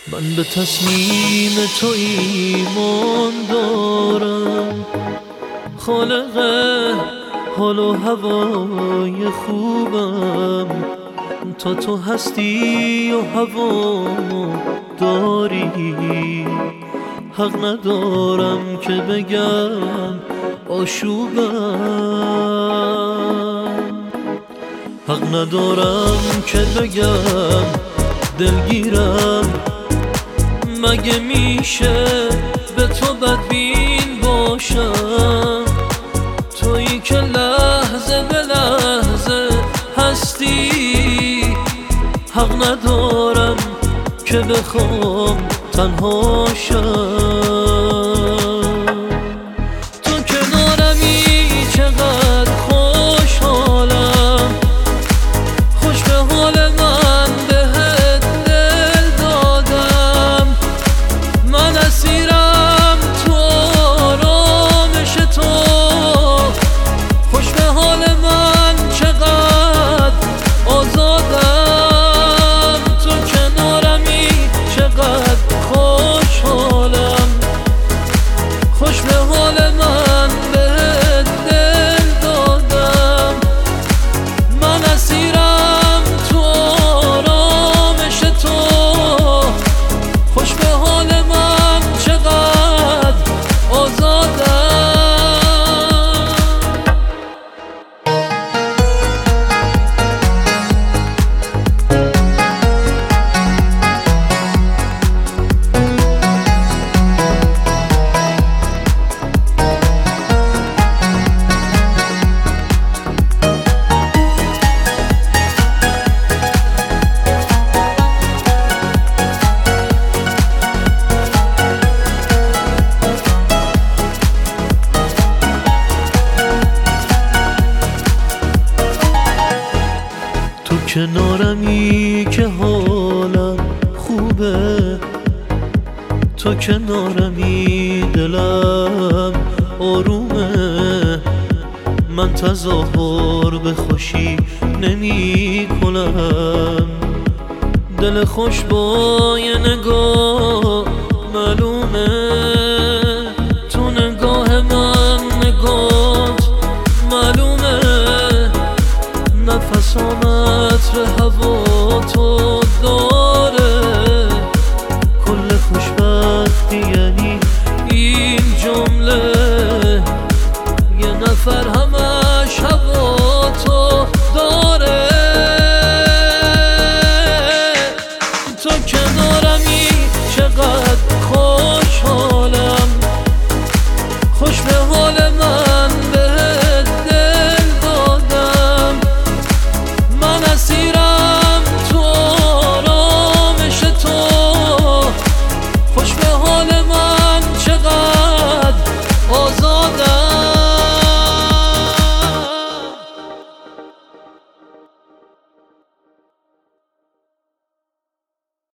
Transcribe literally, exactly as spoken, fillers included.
من به تصمیم تو ایمان دارم، خالق حال و هوای خوبم. تا تو هستی و هوامو داری، حق ندارم که بگم آشوبم، حق ندارم که بگم دلگیرم. مگه میشه به تو بدبین باشم؟ تویی که لحظه به لحظه هستی، حق ندارم که بخوام تنها شم. تو کنارمی چقدر خوشحالم، خوش به حال من بهت دل دادم. من اسیرم تو آرامش تو، خوش به حال من چقدر آزادم. تو کنارمی چقدر خوشحالم، خوش به حال من بهت دل دادم. من اسیرم تو آرامش تو، خوش به حال من چقدر آزادم. تو کنارمی که حالم خوبه، تو کنارمی دلم آرومه. من تظاهر به خوشی نمی کنم، دل خوش با یه نگاه معلومه. تو نگاه من نگات معلومه، نفسامت ره هوا تو داره. کل خوشبختی یعنی این جمله، یه نفر همش هوا تو داره. تو کنار